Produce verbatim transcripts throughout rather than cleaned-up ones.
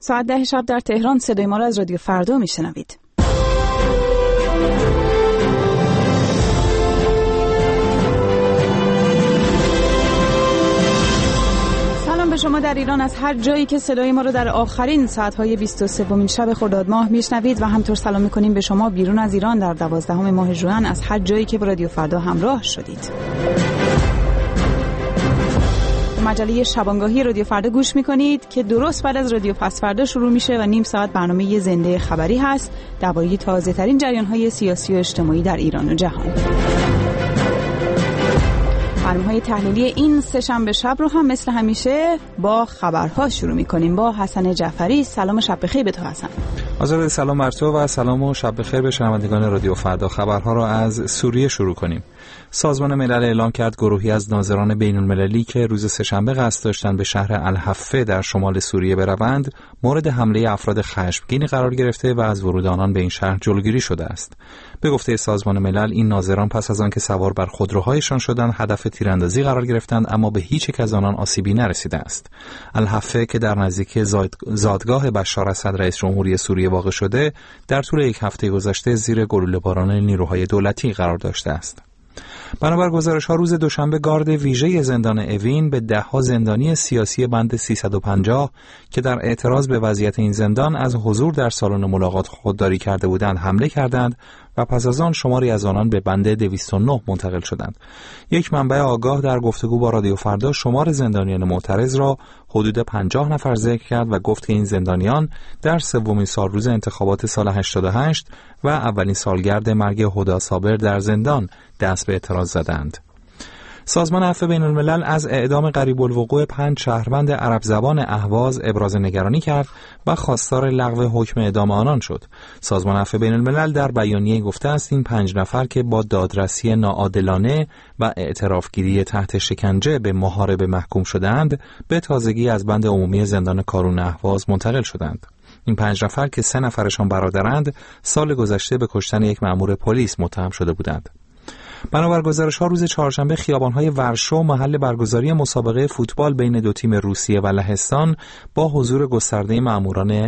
ساعت ده شب در تهران صدای ما را از رادیو فردا میشنوید. سلام به شما در ایران از هر جایی که صدای ما رو در آخرین ساعت‌های بیست و سومین شب خرداد ماه میشنوید و همطور سلام می‌کنیم به شما بیرون از ایران در دوازدهم ماه ژوئن از هر جایی که با رادیو فردا همراه شدید. مجله شبانگاهی رادیو فردا گوش میکنید که درست بعد از رادیو پس فردا شروع میشه و نیم ساعت برنامه زنده خبری هست درباره تازه ترین جریان های سیاسی و اجتماعی در ایران و جهان. برنامه‌های تحلیلی این سه شنبه شب رو هم مثل همیشه با خبرها شروع میکنیم با حسن جعفری. سلام و شب بخیر به تو حسن. آزاده، سلام بر تو و سلام و شب بخیر به شنوندگان رادیو فردا. خبرها را از سوریه شروع کنیم. سازمان ملل اعلام کرد گروهی از ناظران بین‌المللی که روز سه‌شنبه قصد داشتند به شهر الحفه در شمال سوریه بروند، مورد حمله افراد خشمگینی قرار گرفته و از ورود آنان به این شهر جلوگیری شده است. به گفته سازمان ملل، این ناظران پس از آنکه سوار بر خودروهایشان شدند، هدف تیراندازی قرار گرفتند، اما به هیچ یک از آنان آسیبی نرسیده است. الحفه که در نزدیکی زادگاه بشار اسد رئیس جمهوری سوریه واقع شده، در طول یک هفته گذشته زیر گلوله‌باران نیروهای دولتی قرار داشته است. بنابر گزارش‌ها روز دوشنبه گارد ویژه زندان اوین به ده‌ها زندانی سیاسی بند سیصد و پنجاه که در اعتراض به وضعیت این زندان از حضور در سالن ملاقات خودداری کرده بودند حمله کردند و پس از آن شماری از آنان به بند دویست و نه منتقل شدند. یک منبع آگاه در گفتگو با رادیو فردا شمار زندانیان معترض را حدود پنجاه نفر ذکر کرد و گفت که این زندانیان در سومین سالروز انتخابات سال هشتاد و هشت و اولین سالگرد مرگ هدی صابر در زندان دست به اعتراض زدند. سازمان عفو بین الملل از اعدام قریب الوقوع پنج شهروند عرب زبان اهواز ابراز نگرانی کرد و خواستار لغو حکم اعدام آنان شد. سازمان عفو بین الملل در بیانیه گفته است این پنج نفر که با دادرسی ناعادلانه و اعترافگیری تحت شکنجه به محاربه محکوم شدند، به تازگی از بند عمومی زندان کارون اهواز منتقل شدند. این پنج نفر که سه نفرشان برادرند، سال گذشته به کشتن یک مأمور پلیس متهم شده بودند. بنابر گزارش‌ها روز چهارشنبه خیابان‌های ورشو محل برگزاری مسابقه فوتبال بین دو تیم روسیه و لهستان با حضور گسترده مأموران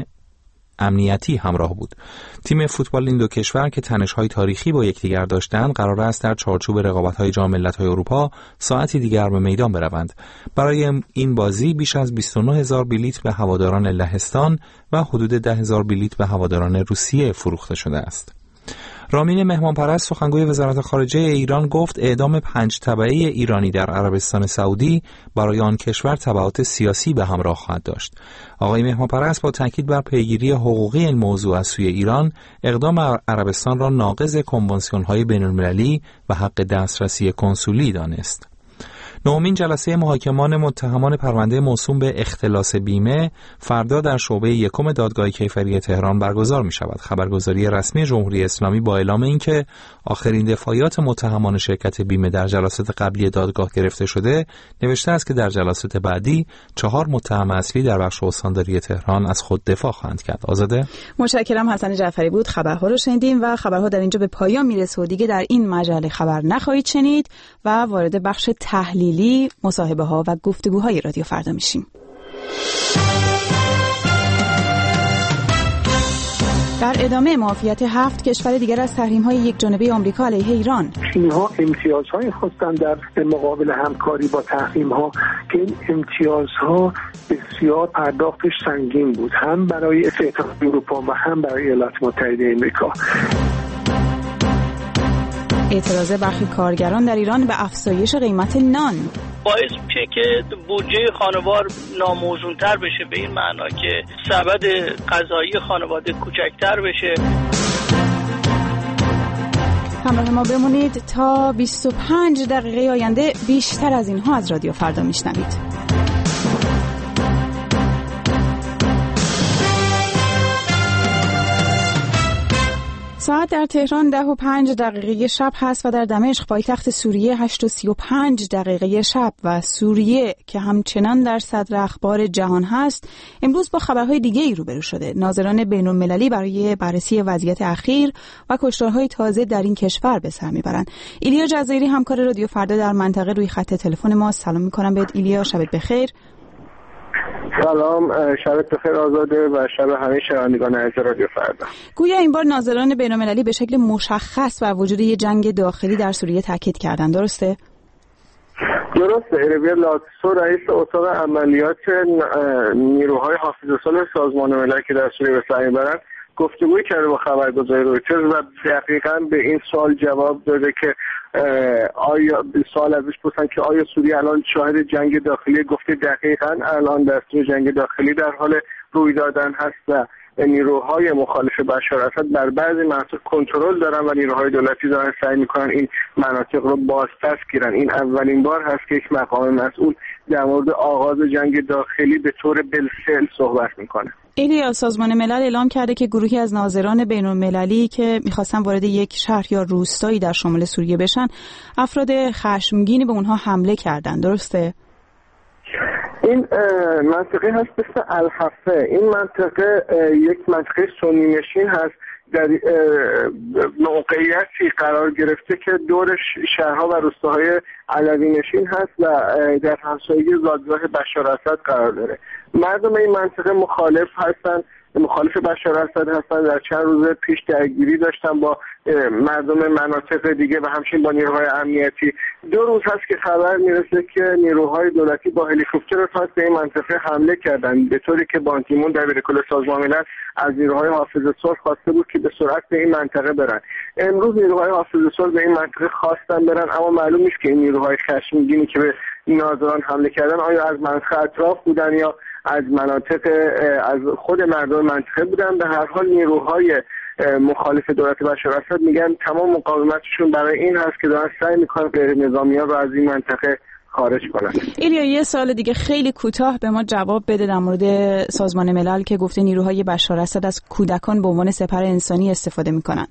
امنیتی همراه بود. تیم فوتبال این دو کشور که تنش‌های تاریخی با یکدیگر داشتند، قرار است در چارچوب رقابت‌های جام ملت‌های اروپا ساعتی دیگر به میدان بروند. برای این بازی بیش از بیست و نه هزار بلیت به هواداران لهستان و حدود ده هزار بلیت به هواداران روسیه فروخته شده است. رامین مهمانپرست سخنگوی وزارت خارجه ایران گفت اعدام پنج تبعه ایرانی در عربستان سعودی برای آن کشور تبعات سیاسی به همراه خواهد داشت. آقای مهمانپرست با تاکید بر پیگیری حقوقی این موضوع از سوی ایران، اقدام عربستان را ناقض کنوانسیون‌های بین‌المللی و حق دسترسی کنسولی دانست. نهمین جلسه محاکمان متهمان پرونده موسوم به اختلاس بیمه فردا در شعبه یکم دادگاه کیفری تهران برگزار می شود. خبرگزاری رسمی جمهوری اسلامی با اعلام اینکه آخرین دفاعیات متهمان شرکت بیمه در جلسات قبلی دادگاه گرفته شده، نوشته است که در جلسات بعدی چهار متهم اصلی در بخش استانداری تهران از خود دفاع خواهند کرد. آزاده، متشکرم. حسن جعفری بود. خبرها رو شنیدیم و خبرها در اینجا به پایان میرسه و دیگه در این مجله خبر نخواهید شنید و وارد بخش تحلیل مصاحبه ها و گفتگوهای رادیو فردا میشیم. در ادامه معافیت هفت کشور دیگر از تحریم‌های یکجانبه آمریکا علیه ایران. اینها امتیازهای خواستن در مقابل همکاری با تحریم‌ها که این امتیازها بسیار پرداختش سنگین بود، هم برای اتحادیه اروپا و هم برای ایالات متحده آمریکا. اعتراض برخی کارگران در ایران به افزایش قیمت نان باعث میشه که بودجه خانوار ناموزونتر بشه، به این معنا که سبد غذایی خانواده کوچکتر بشه. همراه ما بمونید تا بیست و پنج دقیقه آینده. بیشتر از اینها از رادیو فردا میشنوید. ساعت در تهران ده و پنج دقیقه شب هست و در دمشق پایتخت سوریه هشت و سی و پنج دقیقه شب و سوریه که همچنان در صدر اخبار جهان هست امروز با خبرهای دیگه ای روبرو شده. ناظران بین المللی برای بررسی وضعیت اخیر و کشتارهای تازه در این کشور به سر میبرند. ایلیا جزایری همکار رادیو فردا در منطقه روی خط تلفن ما. سلام میکنم بهت ایلیا، شبت بخیر. سلام، شبت بخیر آزاده و شب همه شنوندگان عزیز رادیو فردا. گویا این بار ناظران بین‌المللی به شکل مشخص بر وجود یک جنگ داخلی در سوریه تاکید کردند، درسته؟ درسته. اریویر لاتسو رئیس اتاق عملیات نیروهای حافظه‌صلح سازمان ملل که در سوریه به سر می‌برند گفتگوی کرده با خبرگزاری رویترز و دقیقاً به این سوال جواب داده که آیا سوال ازش پرسیدن که آیا سوریه الان شاهد جنگ داخلی، گفته دقیقاً الان دستور جنگ داخلی در حال روی دادن هست و نیروهای مخالف بشار اسد بر بعضی مناطق کنترل دارن و نیروهای دولتی دارن سعی میکنن این مناطق رو بازپس گیرن. این اولین بار هست که یک مقام مسئول در مورد آغاز جنگ داخلی به طور بالفعل صحبت میکنه. ایلیا، سازمان ملل اعلام کرده که گروهی از ناظران بین‌المللی که میخواستن وارد یک شهر یا روستایی در شمال سوریه بشن، افراد خشمگینی به اونها حمله کردن، درسته؟ این منطقه هست مثل الحفه. این منطقه یک منطقه سنی نشین هست، در موقعیتی قرار گرفته که دور شهرها و روستاهای علوی نشین هست و در همسایگی زادگاه بشار اسد قرار داره. مردم این منطقه مخالف هستند، مخالف بشار اسد هستند. در چند روز پیش درگیری داشتن با مردم مناطق دیگه و همچنین با نیروهای امنیتی. دو روز هست که خبر میرسه که نیروهای دولتی با هلیکوپتر خاص به این منطقه حمله کردند، به طوری که بان کی مون دبیرکل سازمان ملل از نیروهای حافظه‌صلح خواسته بود که به سرعت به این منطقه برن. امروز نیروهای حافظه‌صلح به این منطقه خواستن برن، اما معلوم نیست که این نیروهای خشمگینی که به ناظران حمله کردن آیا از منطقه اطراف بودن یا از مناطق از خود مردم منطقه بودن. به هر حال نیروهای مخالف دولت بشار اسد میگن تمام مقاومتشون برای این هست که دارن سعی میکنن غیر نظامیان رو از این منطقه خارج کنن. ایلیا، یه سوال دیگه خیلی کوتاه به ما جواب بده در مورد سازمان ملل که گفته نیروهای بشار اسد از کودکان به عنوان سپر انسانی استفاده میکنن.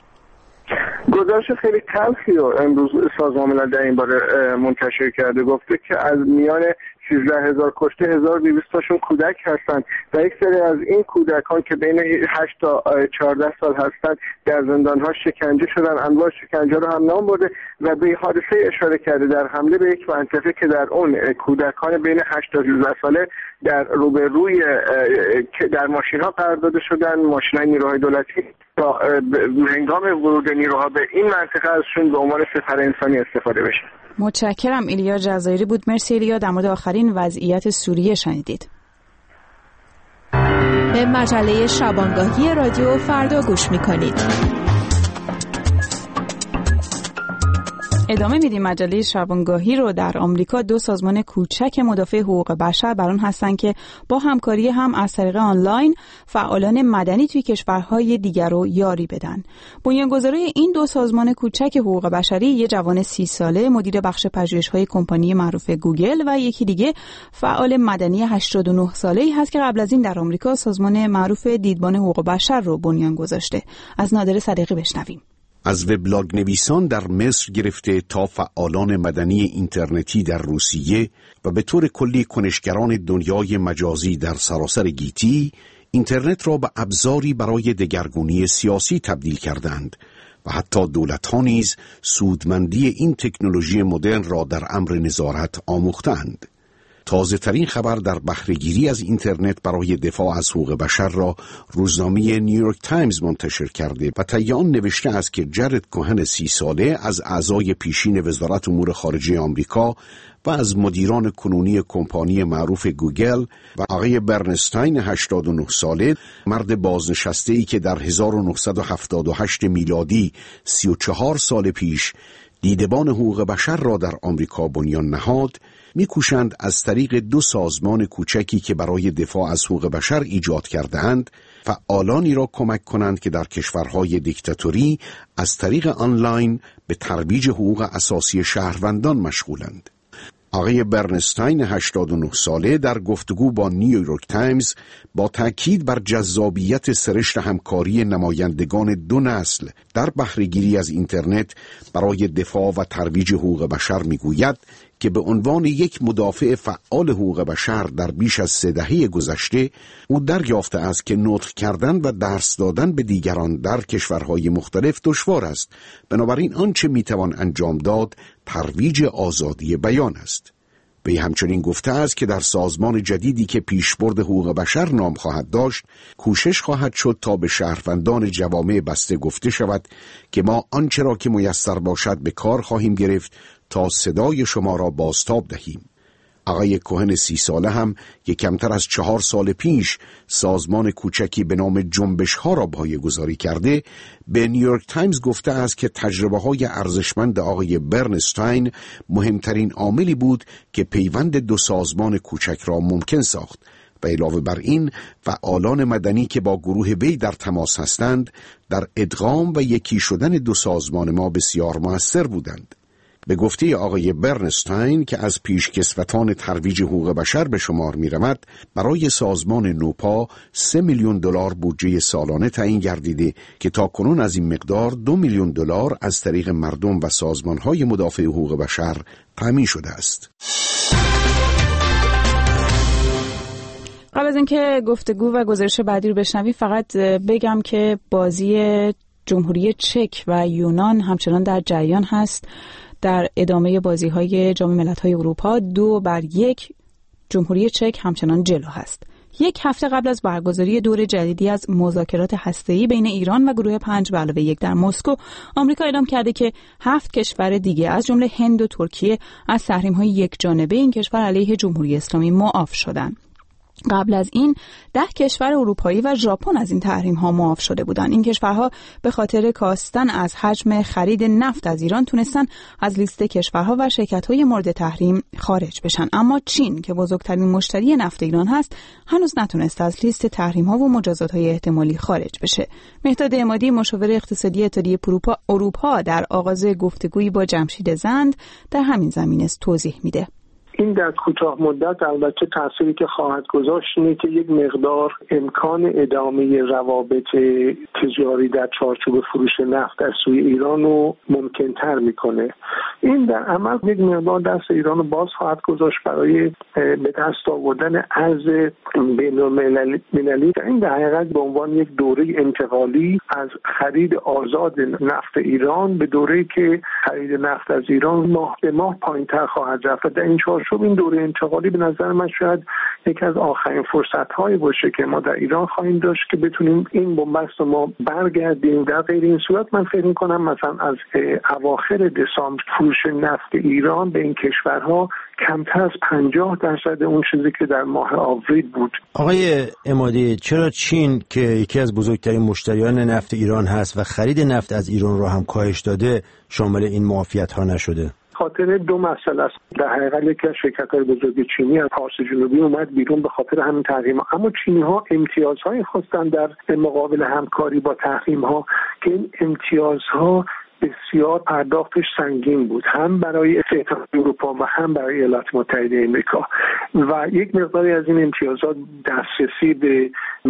گزارش خیلی تلخی رو امروز سازمان ملل در این باره منتشر کرده. گفته که از میان سیزده هزار کشته هزار و دویست تاشون کودک هستند و یک سری از این کودکان که بین هشت تا چهارده سال هستند در زندان‌ها شکنجه شدن. انواع شکنجه رو هم نام برده و به حادثه اشاره کرده در حمله به یک منطقه که در اون کودکان بین هشت تا هجده ساله در روبروی در ماشین‌ها قرار داده شدن. ماشین‌های نیروهای دولتی تا هنگام ورود نیروها به این منطقه ازشون به عنوان سپر انسانی استفاده بشه. متشکرم. ایلیا جزایری بود. مرسی ایلیا. در مورد آخرین وضعیت سوریه شنیدید. به مجله شبانگاهی رادیو فردا گوش می‌کنید. ادامه میدیم مجله شبانگاهی رو. در آمریکا دو سازمان کوچک مدافع حقوق بشر بر آن هستند که با همکاری هم از طریق آنلاین فعالان مدنی توی کشورهای دیگر رو یاری بدن. بنیانگذارای این دو سازمان کوچک حقوق بشری یه جوان سی ساله مدیر بخش پژوهش‌های کمپانی معروف گوگل و یکی دیگه فعال مدنی هشتاد و نه ساله‌ای هست که قبل از این در آمریکا سازمان معروف دیدبان حقوق بشر رو بنیان گذاشته. از نادر صدیقی بشنویم. از وبلاگ نویسان در مصر گرفته تا فعالان مدنی اینترنتی در روسیه و به طور کلی کنشگران دنیای مجازی در سراسر گیتی، اینترنت را به ابزاری برای دگرگونی سیاسی تبدیل کردند و حتی دولت‌ها نیز سودمندی این تکنولوژی مدرن را در امر نظارت آموختند. تازه ترین خبر در بهره‌گیری از اینترنت برای دفاع از حقوق بشر را روزنامه نیویورک تایمز منتشر کرده و طی آن نوشته است که جرد کوهن سی ساله از اعضای پیشین وزارت امور خارجه آمریکا و از مدیران کنونی کمپانی معروف گوگل و آقای برنستاین هشتاد و نه ساله، مرد بازنشسته‌ای که در هزار و نهصد و هفتاد و هشت میلادی سی و چهار سال پیش دیدبان حقوق بشر را در آمریکا بنیان نهاد، می‌کوشند از طریق دو سازمان کوچکی که برای دفاع از حقوق بشر ایجاد کرده‌اند، فعالانی را کمک کنند که در کشورهای دیکتاتوری از طریق آنلاین به ترویج حقوق اساسی شهروندان مشغولند. آقای برنستاین هشتاد و نه ساله در گفتگو با نیویورک تایمز با تاکید بر جذابیت سرشت همکاری نمایندگان دو نسل در بهره‌گیری از اینترنت برای دفاع و ترویج حقوق بشر میگوید که به عنوان یک مدافع فعال حقوق بشر در بیش از سه دهه گذشته او دریافته است که نطق کردن و درس دادن به دیگران در کشورهای مختلف دشوار است. بنابراین آنچه میتوان انجام داد ترویج آزادی بیان است. وی همچنین گفته است که در سازمان جدیدی که پیشبرد حقوق بشر نام خواهد داشت، کوشش خواهد شد تا به شهروندان جوامع بسته گفته شود که ما آنچه را که میسر باشد به کار خواهیم گرفت تا صدای شما را بازتاب دهیم. آقای کوهن سی ساله هم که کمتر از چهار سال پیش سازمان کوچکی به نام جنبش ها را پایه‌گذاری کرده، به نیویورک تایمز گفته است که تجربه های ارزشمند آقای برنستاین مهمترین عاملی بود که پیوند دو سازمان کوچک را ممکن ساخت و علاوه بر این فعالان مدنی که با گروه وی در تماس هستند در ادغام و یکی شدن دو سازمان ما بسیار مؤثر بودند. به گفته آقای برنستاین که از پیشکسوتان ترویج حقوق بشر به شمار می رود، برای سازمان نوپا سه میلیون دلار بودجه سالانه تعیین گردیده که تاکنون از این مقدار دو میلیون دلار از طریق مردم و سازمانهای مدافع حقوق بشر تامین شده است. قبل از اینکه گفتگو و گزارش بعدی رو بشنوی، فقط بگم که بازی جمهوری چک و یونان همچنان در جریان هست. در ادامه بازی‌های جام ملت‌های اروپا دو بر یک جمهوری چک همچنان جلو هست. یک هفته قبل از برگزاری دور جدیدی از مذاکرات هسته‌ای بین ایران و گروه پنج به علاوه یک در مسکو، آمریکا اعلام کرده که هفت کشور دیگه از جمله هند و ترکیه از تحریم‌های یک جانبه این کشور علیه جمهوری اسلامی معاف شدند. قبل از این ده کشور اروپایی و ژاپن از این تحریم ها معاف شده بودند. این کشورها به خاطر کاستن از حجم خرید نفت از ایران تونستن از لیست کشورها و شرکت های مورد تحریم خارج بشن، اما چین که بزرگترین مشتری نفت ایران هست هنوز نتونسته از لیست تحریم ها و مجازات های احتمالی خارج بشه. مهداد عمادی، مشاور اقتصادی اتحادیه اروپا، در آغاز گفتگویی با جمشید زند در همین زمینه توضیح میده. این در کوتاه مدت البته تأثیری که خواهد گذاشت اینه که یک مقدار امکان ادامه روابط تجاری در چارچوب فروش نفت از سوی ایران رو ممکن‌تر میکنه. این در عمل یک مقدار دست ایران رو باز خواهد گذاشت برای به دست آوردن ارز بین‌المللی. این در حقیقت به عنوان یک دوره انتقالی از خرید آزاد نفت ایران به دوره‌ای که خرید نفت از ایران ماه به ماه پایین‌تر خواهد رفت. در این چارچوب این دوره انتقالی به نظر من شاید یکی از آخرین فرصت‌هایی باشه که ما در ایران خواهیم داشت که بتونیم این بنبست رو ما برگردیم. در غیر این صورت من فکر می‌کنم مثلا از اواخر دسامبر فروش نفت ایران به این کشورها کمتر از پنجاه درصد اون چیزی که در ماه آوریل بود. آقای عمادی، چرا چین که یکی از بزرگترین مشتریان نفت ایران هست و خرید نفت از ایران را هم کاهش داده شامل این معافیت‌ها نشده؟ خاطر دو مسئله است. در حقیقت یکی از شرکت‌های بزرگ چینی از پارس جنوبی اومد بیرون به خاطر همین تحریم‌ها، اما چینی‌ها امتیازهای خواستن در مقابل همکاری با تحریم‌ها که این امتیازها بسیار پرداختش سنگین بود، هم برای اتحادیه اروپا و هم برای ایالات متحده آمریکا، و یک مقداری از این امتیازات دسترسی به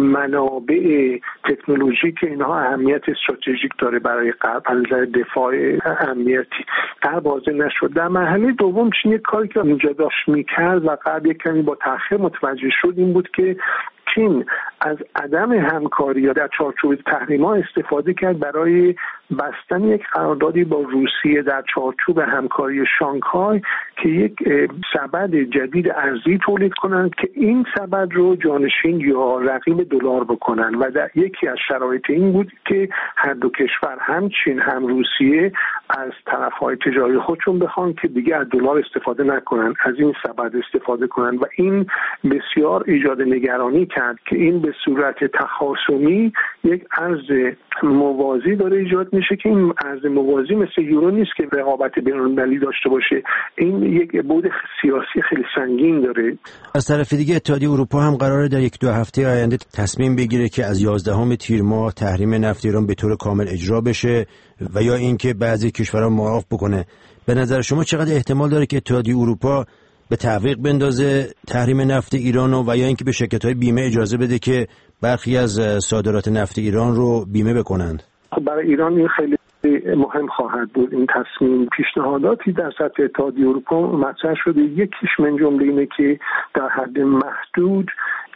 منابع تکنولوژی که اینها اهمیت استراتژیک داره برای غرب از نظر دفاع امنیتی در بازه نشد. در مرحله دوم چین یک کاری که اینجا داشت میکرد و غرب یک کمی با تأخیر متوجه شد این بود که چین از عدم همکاری یا در چارچوب تحریم‌ها استفاده کرد برای بستن یک قراردادی با روسیه در چارچوب همکاری شانگهای که یک سبد جدید ارزی تولید کنند که این سبد رو جانشین یا رقیب دلار بکنن، و در یکی از شرایط این بود که هر دو کشور هم چین هم روسیه از طرف‌های تجاری خودشون بخوان که دیگه از دلار استفاده نکنن، از این سبد استفاده کنن، و این بسیار ایجاد نگرانی کرد که این به صورت تخاصمی یک ارز موازی داره ایجاد میشه که این ارز موازی مثل یورو نیست که رقابت بین‌المللی داشته باشه. این یک بعد سیاسی خیلی سنگین داره. از طرف دیگه اتحادیه اروپا هم قراره در یک دو هفته آینده تصمیم بگیره که از یازدهم تیر ماه تحریم نفت ایران به طور کامل اجرا بشه و یا اینکه بعضی کشورها معاف بکنه. به نظر شما چقدر احتمال داره که اتحادیه اروپا به تعویق بندازه تحریم نفت ایران و یا اینکه به شرکت‌های بیمه اجازه بده که برخی از صادرات نفت ایران رو بیمه بکنند؟ برای ایران این خیلی مهم خواهد بود. این تصمیم پیشنهاداتی در سطح اتحادیه اروپا مطرح شده، یکیش من جمله اینه که در حد محدود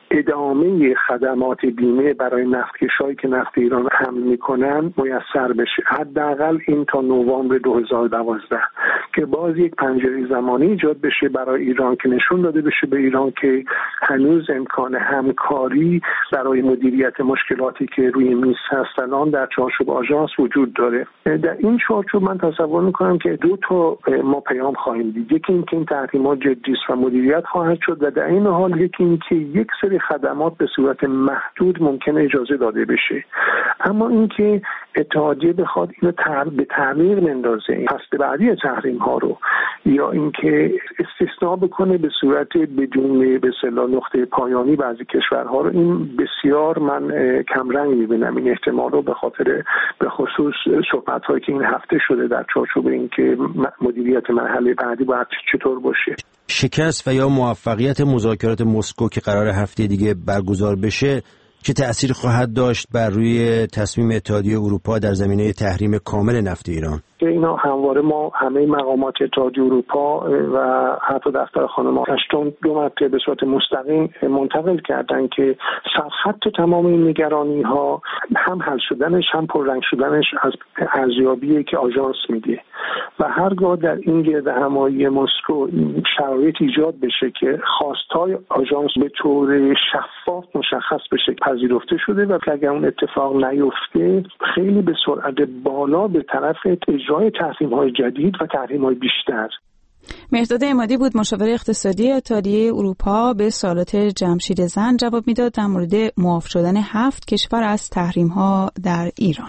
ادامه خدمات بیمه برای نفتکشایی که نفت ایران حمل میکنن میسر بشه، حداقل این تا نوامبر دو هزار و دوازده، که باز یک پنجره زمانی ایجاد بشه برای ایران که نشون داده بشه به ایران که هنوز امکان همکاری برای مدیریت مشکلاتی که روی میز هستن آن در چارچوب آژانس وجود داره. در این چارچوب من تصور میکنم که دو تا ما پیام خواهیم دید. یکی این که این تحریمات جدی است و مدیریت خواهد شد و در این حال یکی این که یک سری خدمات به صورت محدود ممکنه اجازه داده بشه، اما اینکه اتحادیه بخواد اینو تر... به تعمیر بندازه این فصل بعدی تحریم ها رو، یا اینکه استثناء بکنه به صورت بدون به اصطلاح نقطه پایانی بعضی کشورها رو، این بسیار من کمرنگ میبینم این احتمال رو، به خاطر به خصوص صحبت هایی که این هفته شده در چارچوب اینکه مدیریت مرحله بعدی باید چطور باشه. شکست و یا موفقیت مذاکرات مسکو که قرار هفته دیگه برگزار بشه چه تأثیر خواهد داشت بر روی تصمیم اتحادیه اروپا در زمینه تحریم کامل نفت ایران؟ اینا همواره ما همه مقامات اتحادیه اروپا و حتی دفتر خانم اشتون دو مرتبه به صورت مستقیم منتقل کردن که سرخط تمام این نگرانی ها هم حل شدنش هم پررنگ شدنش از ارزیابی که آژانس میده و هرگاه در این گرد همایی مسکو شرایط ایجاد بشه که خواستهای آژانس به طور شفاف مشخص بشه پذیرفته شده و که اگر اون اتفاق نیفته خیلی به سرعت بالا به طرف اجرای تحریم‌های جدید و تحریم‌های بیشتر. مهرداد عمادی بود، مشاور اقتصادی اتحادیه اروپا، به سوالات جمشید زند جواب میداد در مورد معاف شدن هفت کشور از تحریم‌ها در ایران.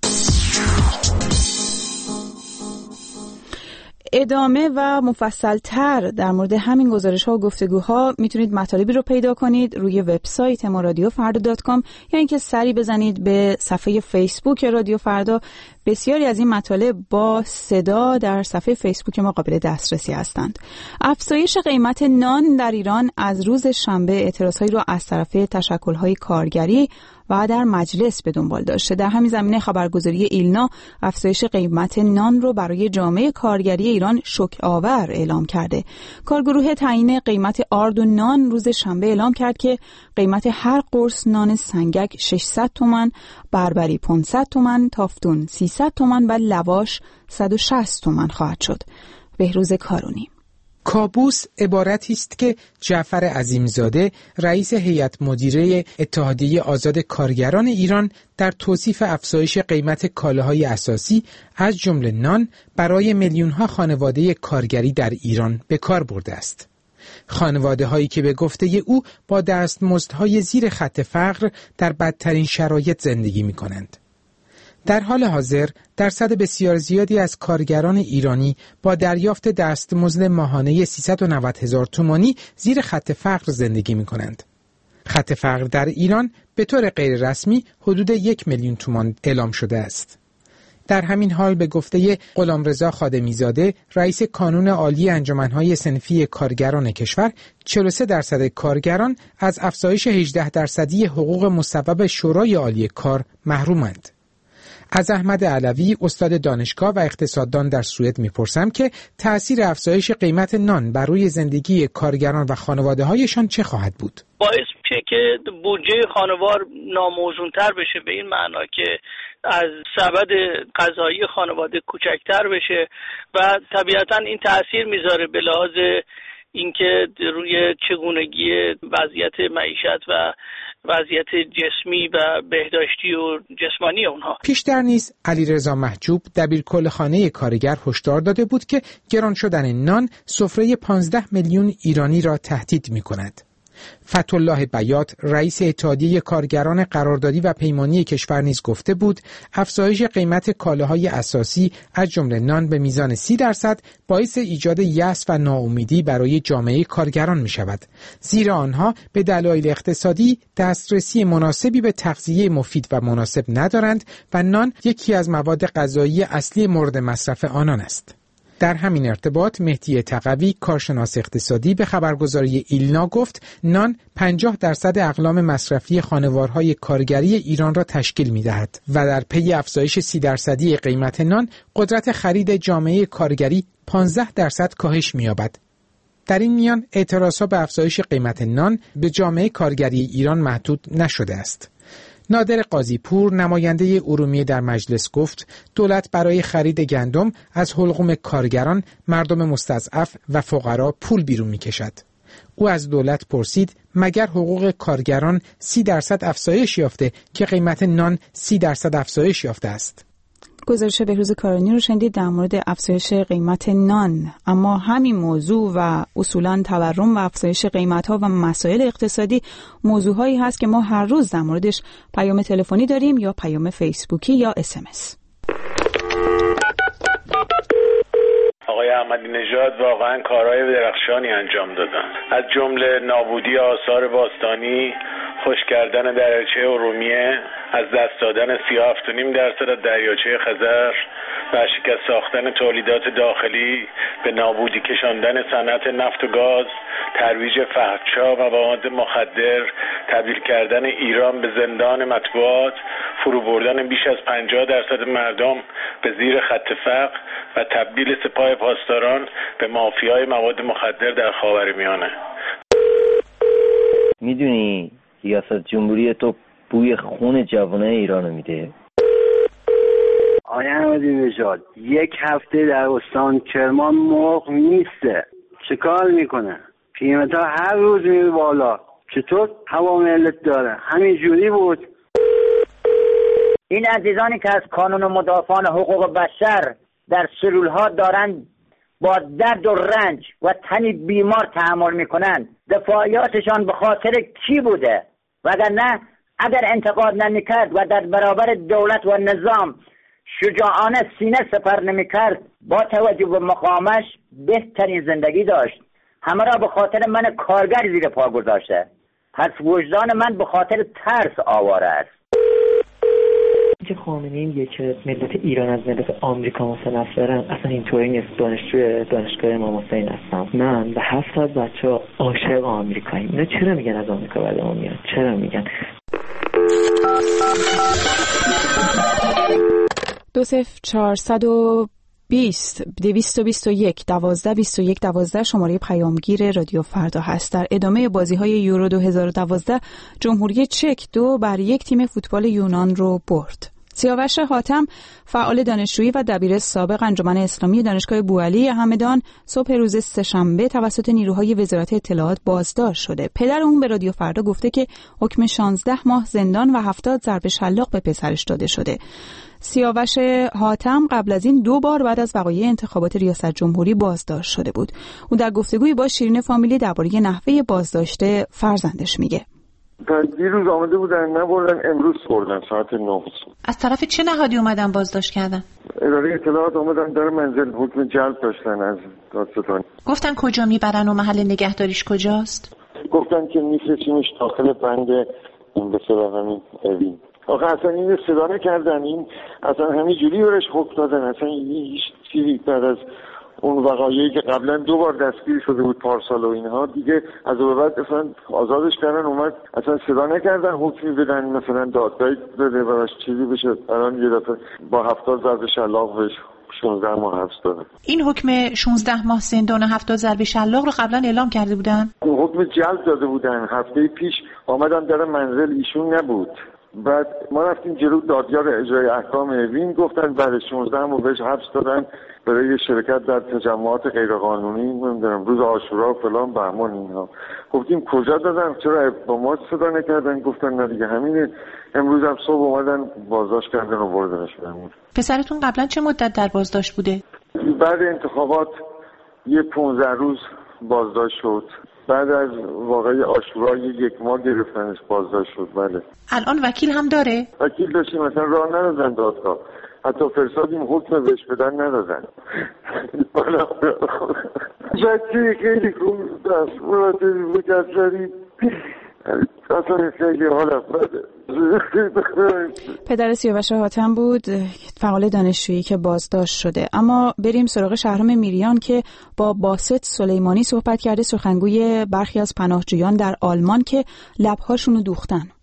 ادامه و مفصل‌تر در مورد همین گزارش‌ها و گفتگوها میتونید مطالبی رو پیدا کنید روی وبسایت ما رادیو فردا دات کام یا اینکه سری بزنید به صفحه فیسبوک رادیو فردا. بسیاری از این مطالب با صدا در صفحه فیسبوک ما قابل دسترسی هستند. افزایش قیمت نان در ایران از روز شنبه اعتراضهایی را از طرف تشکل‌های کارگری و در مجلس به دنبال داشته. در همین زمینه خبرگزاری ایلنا افزایش قیمت نان رو برای جامعه کارگری ایران شوک آور اعلام کرده. کارگروه تعیین قیمت آرد و نان روز شنبه اعلام کرد که قیمت هر قرص نان سنگک ششصد تومان، بربری پانصد تومان، تافتون سیصد تومان و لواش صد و شصت تومان خواهد شد. بهروز کارونی. کابوس عبارتی است که جعفر عظیمزاده رئیس هیئت مدیره اتحادیه آزاد کارگران ایران در توصیف افزایش قیمت کالاهای اساسی از جمله نان برای میلیون‌ها خانواده کارگری در ایران به کار برده است. خانواده هایی که به گفته او با دستمزدهای زیر خط فقر در بدترین شرایط زندگی می کنند. در حال حاضر درصد بسیار زیادی از کارگران ایرانی با دریافت دستمزد ماهانه سیصد و نود هزار تومانی زیر خط فقر زندگی می کنند. خط فقر در ایران به طور غیر رسمی حدود یک میلیون تومان اعلام شده است. در همین حال به گفته غلامرضا خادمیزاده رئیس کانون عالی انجمنهای صنفی کارگران کشور، چهل و سه درصد کارگران از افزایش هجده درصدی حقوق مصوب شورای عالی کار محرومند. از احمد علوی استاد دانشگاه و اقتصاددان در سوئد میپرسم که تأثیر افزایش قیمت نان بر روی زندگی کارگران و خانواده‌هایشان چه خواهد بود؟ باعث میشه که بودجه خانوار ناموزونتر بشه، به این معنا که از سبد غذایی خانواده کوچکتر بشه و طبیعتا این تأثیر میذاره به لحاظ اینکه روی چگونگی وضعیت معیشت و وضعیت جسمی و بهداشتی و جسمانی اونها. پیشتر نیز علیرضا محجوب دبیرکلخانه کارگر هشدار داده بود که گران شدن نان سفره پانزده میلیون ایرانی را تهدید می‌کند. فتح‌الله بیات رئیس اتحادیه کارگران قراردادی و پیمانی کشور نیز گفته بود افزایش قیمت کالاهای اساسی از جمله نان به میزان سی درصد باعث ایجاد یأس و ناامیدی برای جامعه کارگران می شود، زیرا آنها به دلایل اقتصادی دسترسی مناسبی به تغذیه مفید و مناسب ندارند و نان یکی از مواد غذایی اصلی مورد مصرف آنان است. در همین ارتباط مهدی تقوی کارشناس اقتصادی به خبرگزاری ایلنا گفت نان پنجاه درصد اقلام مصرفی خانوارهای کارگری ایران را تشکیل می‌دهد و در پی افزایش سی درصدی قیمت نان قدرت خرید جامعه کارگری پانزده درصد کاهش می‌یابد. در این میان اعتراضها به افزایش قیمت نان به جامعه کارگری ایران محدود نشده است. نادر قاضی‌پور نماینده ارومیه در مجلس گفت دولت برای خرید گندم از حلقوم کارگران، مردم مستضعف و فقرا پول بیرون می‌کشد. او از دولت پرسید مگر حقوق کارگران سی درصد افزایش یافته که قیمت نان سی درصد افزایش یافته است؟ گزارش بهروز کارانی رو شنیدید در مورد افزایش قیمت نان. اما همین موضوع و اصولاً تورم و افزایش قیمت‌ها و مسائل اقتصادی موضوعهایی هست که ما هر روز در موردش پیام تلفنی داریم یا پیام فیسبوکی یا اس ام اس. آقای احمدی نژاد واقعا کارهای درخشانی انجام دادن، از جمله نابودی آثار باستانی، خشک کردن دریاچه ارومیه، از دست دادن سی و هفت و نیم درصد از دریاچه خزر و شکست ساختن تولیدات داخلی، به نابودی کشاندن صنعت نفت و گاز، ترویج فحشا و مواد مخدر، تبدیل کردن ایران به زندان مطبوعات، فرو بردن بیش از پنجاه درصد مردم به زیر خط فقر و تبدیل سپاه پاسداران به مافیای مواد مخدر در خاورمیانه. میدونی ریاست جمهوری تو بوی خون جوانای ایرانو میده؟ آقای احمدی نژاد یک هفته در استان کرمان مرغ نیسته، چه کار میکنه؟ قیمتا هر روز میره بالا، چطور هوا ملت داره؟ همین جوری بود. این عزیزانی که از کانون مدافعان حقوق بشر در سلولها دارن با درد و رنج و تنی بیمار تحمل میکنن، دفاعیاتشان به خاطر کی بوده؟ وگرنه اگر انتقاد نمیکرد و در برابر دولت و نظام شجاعانه سینه سپر نمیکرد، با توجه به مقامش بهترین زندگی داشت. همه را به خاطر من کارگر زیر پا گذاشته، پس وجدان من به خاطر ترس آواره است. که خامنه‌ای میگه که ملت ایران از ملت آمریکا متنفرن، اصلا اینطوری نیست. دانشجوی دانشگاه امام حسین هستم من و هفت از بچه‌ها عاشق آمریکاییم. اینا چرا میگن از آمریکا بعدمون میاد؟ چرا میگن؟ دو صفر چهارصد و بیست دویست و بیست و یک دوازده بیست و یک دوازده شماره پیامگیر رادیو فردا هست. در ادامه بازی‌های یورو دو هزار و دوازده جمهوری چک دو بر یک تیم فوتبال یونان رو برد. سیاوش حاتم فعال دانشجویی و دبیر سابق انجمن اسلامی دانشگاه بوعلی همدان صبح روز سه‌شنبه توسط نیروهای وزارت اطلاعات بازداشت شده. پدر اون به رادیو فردا گفته که حکم شانزده ماه زندان و هفتاد ضرب شلاق به پسرش داده شده. سیاوش حاتم قبل از این دو بار بعد از وقایع انتخابات ریاست جمهوری بازداشت شده بود. او در گفتگویی با شیرین فامیلی درباره نحوه بازداشت فرزندش میگه. دیروز آمده بودن نبردن، امروز بردن ساعت نه. از طرف چه نهادی اومدن بازداشت کردن؟ اداره اطلاعات اومدن در منزل، حکم جلب داشتن از دادستان. گفتن کجا میبرن و محل نگهداریش کجاست؟ گفتن که میفرستیمش داخل بند این به صدا همین اوین. آخه اصلا این صدا نکردن، این اصلا همین جوری برش حکم دادن. اصلا هیچ چیزی بعد از اون وقایعی که قبلا دو بار دستگیر شده بود پارسال و اینها، دیگه از اون بعد اصلا آزادش کردن، اومد اصلا صدا نکردن حکمی بدن مثلا دادگاهی بده براش چیزی بشه. الان یه دفعه با هفتاد ضرب شلاق بهش شانزده ماه حبس دادن. این حکم شانزده ماه زندان و هفتاد ضرب شلاق رو قبلا اعلام کرده بودن؟ حکم جلب داده بودن، هفته پیش آمدن در منزل، ایشون نبود. بعد ما رفتیم جلو دادیار اجرای احکام اوین، گفتن بعد شانزده ماه بهش حبس دادن برای شرکت در تجمعات غیرقانونی، نمیدونم روز عاشورا و فلان بهمان اینها. گفتیم کجا دادن؟ چرا با ما صدا نکردن؟ گفتن نه دیگه همینه. امروز هم صبح اومدن بازداشت کردن و بردنش بهمون. پسرتون قبلا چه مدت در بازداشت بوده؟ بعد انتخابات یه پانزده روز بازداشت شد. بعد از واقعی عاشورا یک ماه گرفتنش بازداشت شد. بله. الان وکیل هم داره؟ وکیل داشتیم، مثلا راه ندادن دادگاه، حتی فرستادیم حکم بهش بدن ندادن. بچه خیلی خوب دست مراتبی بکسری اصلا خیلی حالت بده. پدر سیاوش حاتم بود، فعال دانشجویی که بازداشت شده. اما بریم سراغ شهرام میریان که با باسط سلیمانی صحبت کرده، سخنگوی برخی از پناهجویان در آلمان که لبهاشونو دوختن.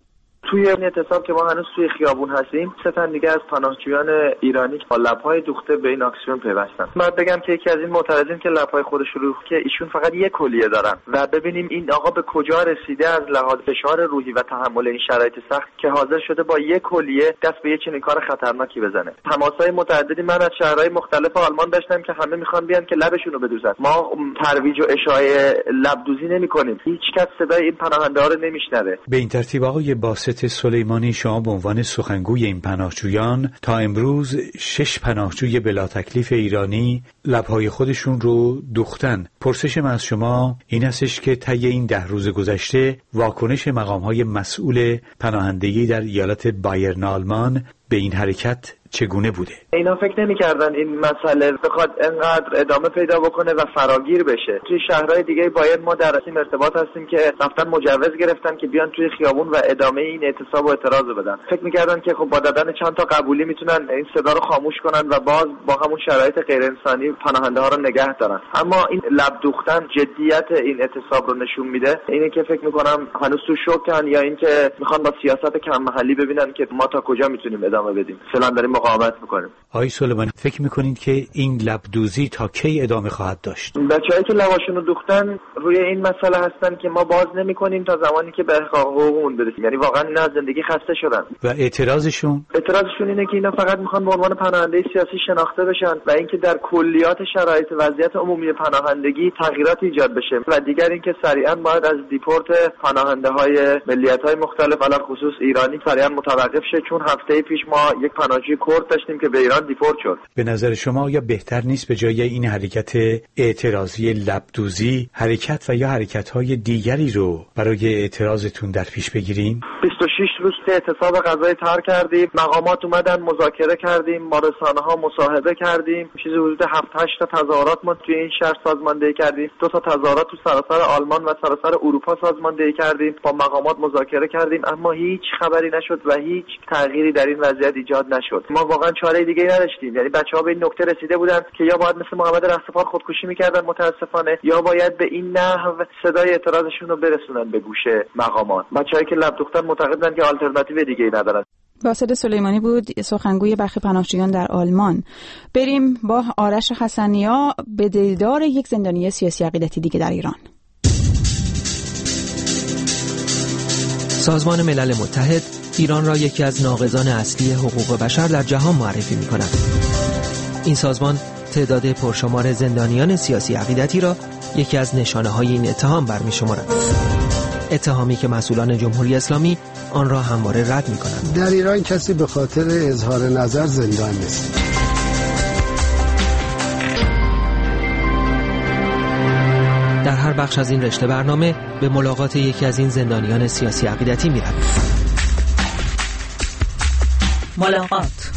توی این اعتصاب که ما هنوز توی خیابون هستیم، سه تن دیگه از پناهجویان ایرانی با لب‌های دوخته به این اکسیون پیوستن. من بگم که یکی از این معترضین که لب‌های خودش رو که ایشون فقط یک کلیه دارن و ببینیم این آقا به کجا رسیده از لحاظ فشار روحی و تحمل این شرایط سخت که حاضر شده با یک کلیه دست به یه چنین کار خطرناکی بزنه. تماس‌های متعددی من از شهرهای مختلف آلمان داشتم که همه میخوان بیان که لبشون رو بدوزن. ما ترویج و اشاعه لبدوزی نمی‌کنیم. هیچ کس صدای این پناهنده‌ها رو نمیشنوه. به این ترتیب آقای باسط سلیمانی، شما به عنوان سخنگوی این پناهجویان تا امروز شش پناهجوی بلا تکلیف ایرانی لب‌های خودشون رو دوختن. پرسش من از شما این هستش که طی این ده روز گذشته واکنش مقام‌های مسئول پناهندگی در ایالت بایرن آلمان به این حرکت چگونه بوده؟ اینا فکر نمی‌کردن این مسئله بخواد انقدر ادامه پیدا بکنه و فراگیر بشه. توی شهرهای دیگه باید ما در این ارتباط هستیم که رفتن مجوز گرفتن که بیان توی خیابون و ادامه این اعتصاب و اعتراض بدن. فکر می‌کردن که خب با دادن چند تا قبولی میتونن این صدا رو خاموش کنن و باز با همون شرایط غیر انسانی پناهنده ها رو نگه دارن. اما این لب دوختن جدیت این اعتصاب رو نشون میده. اینه که فکر می‌کنم هنوز تو شوکن یا اینکه میخوان با سیاست کم محلی ببینن که ما تا کجا میتونیم ادامه بدیم. فعلا داریم مقاومت میکنیم. آقای سلیمانی، فکر میکنید که این لبدوزی تا کی ادامه خواهد داشت؟ بچه‌هایی که لباشون رو دوختن روی این مسئله هستن که ما باز نمیکنیم تا زمانی که به احقاق حقوقمون برسیم. یعنی واقعا اینا از زندگی خسته شدن. و اعتراضشون؟ اعتراضشون اینه که اینا فقط میخوان به عنوان پناهنده سیاسی شناخته بشن و اینکه در کلیات شرایط وضعیت عمومی پناهندگی تغییرات ایجاد بشه و دیگر اینکه سریعا باید از دیپورت پناهنده‌های ملیت‌های مختلف علاوه خصوص ایرانی سریعا متوقف شه، چون هفته پیش ما یک پناهجوی کرد داشتیم که به ایران دیپورت شد. به نظر شما آیا بهتر نیست به جای این حرکت اعتراضی لبدوزی حرکت و یا حرکت‌های دیگری رو برای اعتراضتون در پیش بگیریم؟ بیست و شش روز اعتصاب غذایی تر کردیم، مقامات اومدن مذاکره کردیم، با رسانه‌ها مصاحبه کردیم، چیزی حدود هفت هشت تا تظاهرات ما توی این شهر سازماندهی کردیم، دو تا تظاهرات تو سراسر آلمان و سراسر اروپا سازماندهی کردیم، با مقامات مذاکره کردیم، اما هیچ خبری نشد و هیچ تغییری در این وضعیت ایجاد نشد. ما واقعا چاره دیگه ای نداشتیم. یعنی بچه‌ها به این نکته رسیده بودن که یا باید مثل محمد رهسپار خودکشی می‌کردن متاسفانه، یا باید به این نحو صدای اعتراضشون رو برسونن به گوش مقامات. بچه‌هایی که لب دوختن معتقدن که آلترناتیو دیگه ای ندارن. باسط سلیمانی بود، سخنگوی برخی پناهجویان در آلمان. بریم با آرش حسنیا به دیدار یک زندانی سیاسی عقیدتی دیگه در ایران. سازمان ملل متحد ایران را یکی از ناقضان اصلی حقوق بشر در جهان معرفی می‌کند. این سازمان تعداد پرشمار زندانیان سیاسی عقیدتی را یکی از نشانه‌های این اتهام برمی‌شمارد. اتهامی که مسئولان جمهوری اسلامی آن را همواره رد می‌کنند. در ایران کسی به خاطر اظهار نظر زندان نیست. در هر بخش از این رشته برنامه به ملاقات یکی از این زندانیان سیاسی عقیدتی می‌رویم. ملاقات.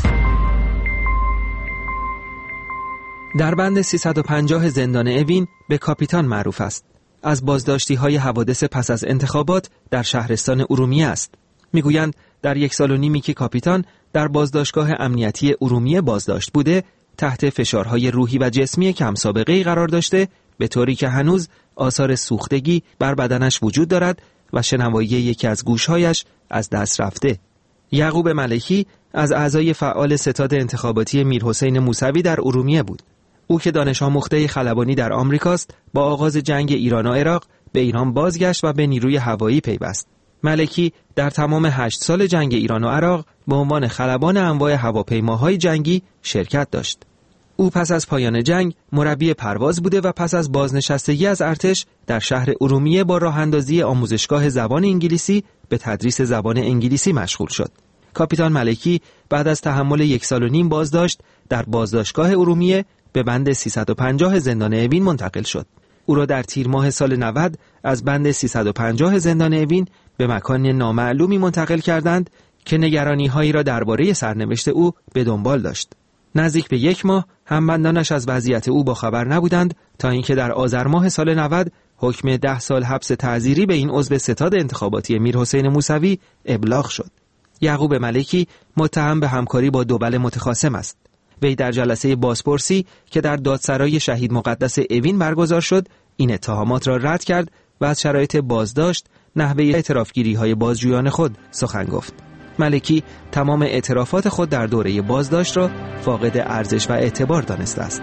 در بند سیصد و پنجاه زندان اوین به کاپیتان معروف است. از بازداشتی‌های حوادث پس از انتخابات در شهرستان ارومیه است. میگویند در یک سال و نیمی که کاپیتان در بازداشتگاه امنیتی ارومیه بازداشت بوده، تحت فشارهای روحی و جسمی کم سابقه‌ای قرار داشته، به طوری که هنوز آثار سوختگی بر بدنش وجود دارد و شنوایی یکی از گوشهایش از دست رفته. یعقوب ملکی از اعضای فعال ستاد انتخاباتی میرحسین موسوی در ارومیه بود. او که دانش آموخته خلبانی در آمریکاست، با آغاز جنگ ایران و عراق به ایران بازگشت و به نیروی هوایی پیوست. ملکی در تمام هشت سال جنگ ایران و عراق به عنوان خلبان انواع هواپیماهای جنگی شرکت داشت. او پس از پایان جنگ مربی پرواز بوده و پس از بازنشستگی از ارتش در شهر ارومیه با راه اندازی آموزشگاه زبان انگلیسی به تدریس زبان انگلیسی مشغول شد. کاپیتان ملکی بعد از تحمل یک سال و نیم بازداشت در بازداشتگاه ارومیه به بند سیصد و پنجاه زندان اوین منتقل شد. او را در تیر ماه سال نود از بند سیصد و پنجاه زندان اوین به مکان نامعلومی منتقل کردند که نگرانی‌هایی را درباره سرنوشت او به دنبال داشت. نزدیک به یک ماه همبندانش از وضعیت او با خبر نبودند تا اینکه در آذر ماه سال نود حکم ده سال حبس تعزیری به این عضو ستاد انتخاباتی میرحسین موسوی ابلاغ شد. یعقوب ملکی متهم به همکاری با دول متخاصم است. وی در جلسه بازپرسی که در دادسرای شهید مقدس اوین برگزار شد، این اتهامات را رد کرد و از شرایط بازداشت نحوه اعترافگیری های بازجویان خود سخن گفت. ملکی تمام اعترافات خود در دوره بازداشت را فاقد ارزش و اعتبار دانسته است.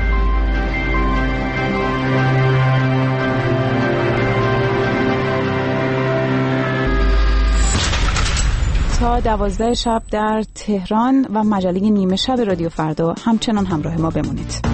تا دوازده شب در تهران و مجله نیمه شب رادیو فردا همچنان همراه ما بمونید.